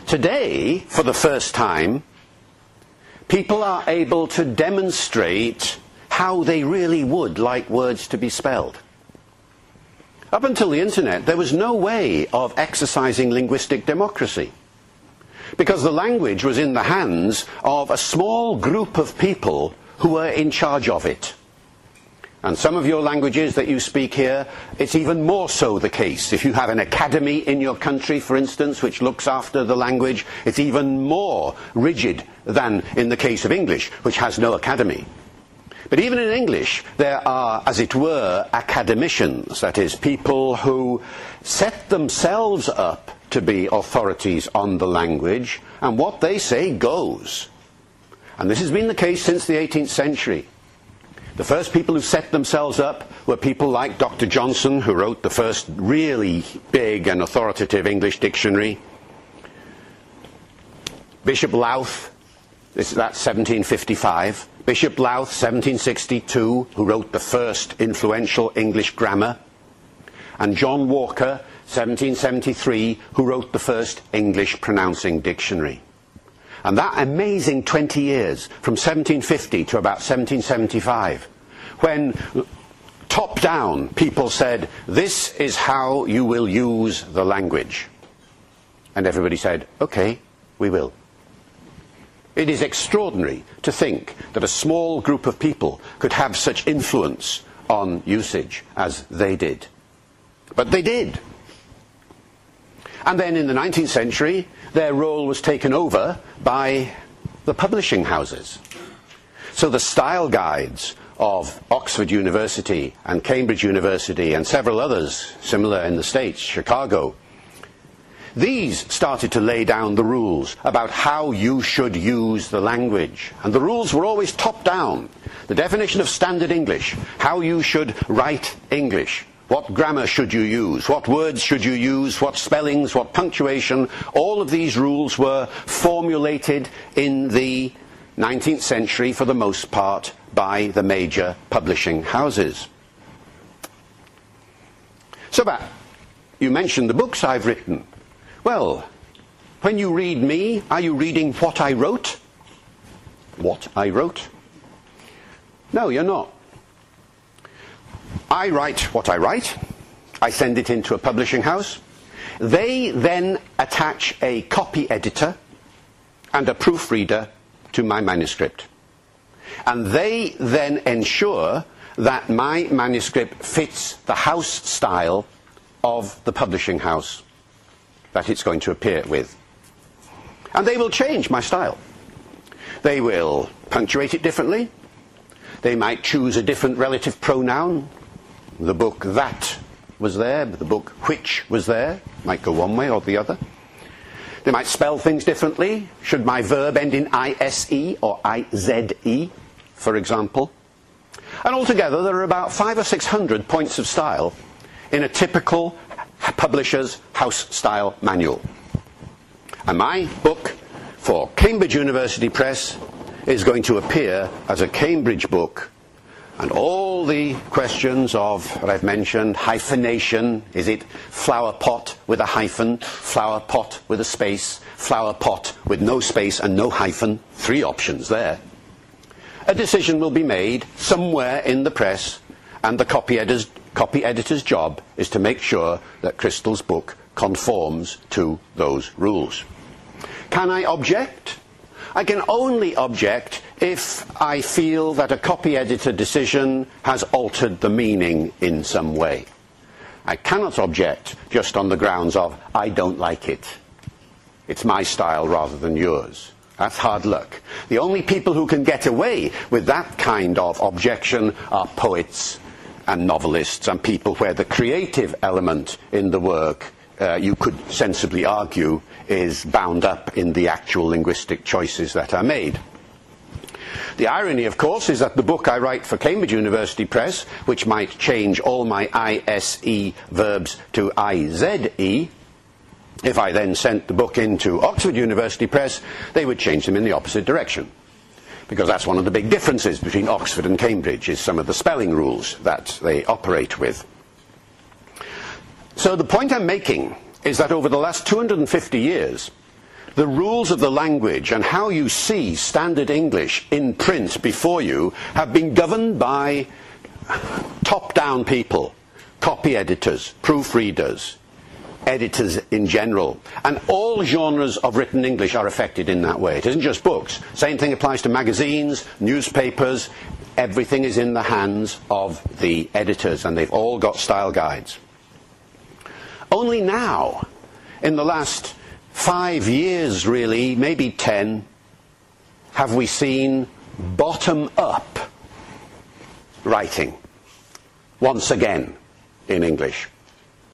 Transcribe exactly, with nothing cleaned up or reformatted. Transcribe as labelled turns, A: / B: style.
A: Today, for the first time, people are able to demonstrate how they really would like words to be spelled. Up until the internet, there was no way of exercising linguistic democracy, because the language was in the hands of a small group of people who were in charge of it. And some of your languages that you speak here, it's even more so the case. If you have an academy in your country, for instance, which looks after the language, it's even more rigid than in the case of English, which has no academy. But even in English, there are, as it were, academicians, that is, people who set themselves up to be authorities on the language, and what they say goes. And this has been the case since the eighteenth century. The first people who set themselves up were people like Doctor Johnson, who wrote the first really big and authoritative English dictionary. Bishop Lowth, this, that's seventeen fifty-five. Bishop Lowth, seventeen sixty-two, who wrote the first influential English grammar. And John Walker, seventeen seventy-three, who wrote the first English pronouncing dictionary. And that amazing twenty years, from seventeen fifty to about seventeen seventy-five, when top down people said, this is how you will use the language. And everybody said, okay, we will. It is extraordinary to think that a small group of people could have such influence on usage as they did. But they did. And then in the nineteenth century, their role was taken over by the publishing houses. So the style guides of Oxford University and Cambridge University and several others similar in the States, Chicago, these started to lay down the rules about how you should use the language. And the rules were always top down. The definition of standard English, how you should write English. What grammar should you use? What words should you use? What spellings? What punctuation? All of these rules were formulated in the nineteenth century, for the most part, by the major publishing houses. So, Bat, you mentioned the books I've written. Well, when you read me, are you reading what I wrote? What I wrote? No, you're not. I write what I write. I send it into a publishing house. They then attach a copy editor and a proofreader to my manuscript. And they then ensure that my manuscript fits the house style of the publishing house that it's going to appear with. And they will change my style. They will punctuate it differently. They might choose a different relative pronoun. The book that was there, but the book which was there. Might go one way or the other. They might spell things differently. Should my verb end in I S E or I Z E, for example? And altogether there are about five or six hundred points of style in a typical publisher's house style manual. And my book for Cambridge University Press is going to appear as a Cambridge book. And all the questions of what I've mentioned, hyphenation, is it flower pot with a hyphen, flower pot with a space, flower pot with no space and no hyphen, three options there. A decision will be made somewhere in the press, and the copy editor's, copy editor's job is to make sure that Crystal's book conforms to those rules. Can I object? I can only object if I feel that a copy editor decision has altered the meaning in some way. I cannot object just on the grounds of, I don't like it. It's my style rather than yours. That's hard luck. The only people who can get away with that kind of objection are poets and novelists and people where the creative element in the work, uh, you could sensibly argue, is bound up in the actual linguistic choices that are made. The irony, of course, is that the book I write for Cambridge University Press, which might change all my I S E verbs to I Z E, if I then sent the book into Oxford University Press, they would change them in the opposite direction. Because that's one of the big differences between Oxford and Cambridge, is some of the spelling rules that they operate with. So the point I'm making is that over the last two hundred fifty years, the rules of the language and how you see standard English in print before you have been governed by top-down people, copy editors, proofreaders, editors in general. And all genres of written English are affected in that way. It isn't just books. Same thing applies to magazines, newspapers. Everything is in the hands of the editors, and they've all got style guides. Only now, in the last five years really, maybe ten, have we seen bottom-up writing once again in English.